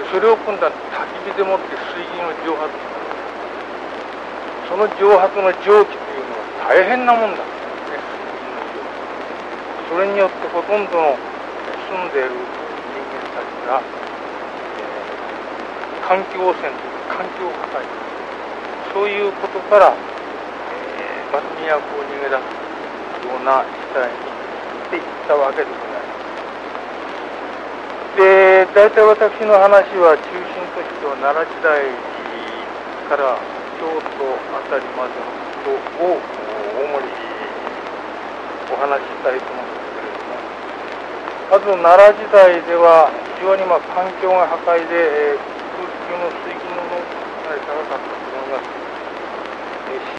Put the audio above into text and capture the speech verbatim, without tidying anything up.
それを今度は焚き火でもって水銀を蒸発した。その蒸発の蒸気というのは大変なもんだ、ね、水銀の蒸気。それによってほとんどの住んでいる人間たちが、えー、環境汚染という環境破壊、そういうことから、えー、バルミヤ湖を逃げ出すような事態にしていったわけでございます。で、大体私の話は中心としては奈良時代から京都あたりまでのことを主にお話ししたいと思うんですけれども、まず奈良時代では非常にまあ環境が破壊で空気中の水銀の濃度がかなり高かったと思います。